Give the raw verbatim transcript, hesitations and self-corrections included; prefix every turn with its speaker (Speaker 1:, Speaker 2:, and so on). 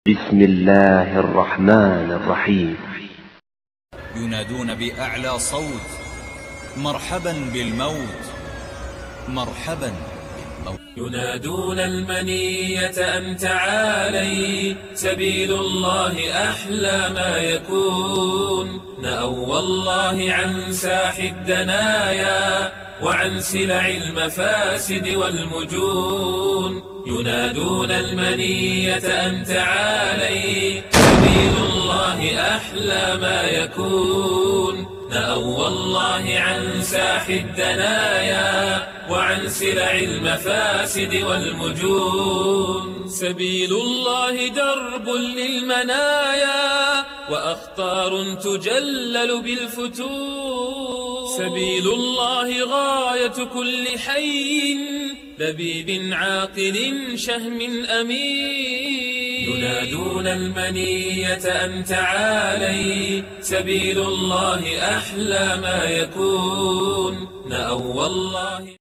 Speaker 1: بسم الله الرحمن الرحيم.
Speaker 2: ينادون بأعلى صوت: مرحبا بالموت، مرحبا بالموت.
Speaker 3: ينادون المنية أن تعالي، سبيل الله أحلى ما يكون. نأوى والله عن ساح الدنايا، وعن سلع المفاسد والمجون. ينادون المنية أن تعالي، سبيل الله أحلى ما يكون. نأوى والله عن ساح الدنايا، وعن سلع المفاسد والمجون. سبيل الله درب للمنايا، وأخطار تجلل بالفتون. سبيل الله غاية كل حي، لبيب عاقل شهم أمين. ينادون المنية أن تعالي، سبيل الله أحلى ما يكون. نأوى الله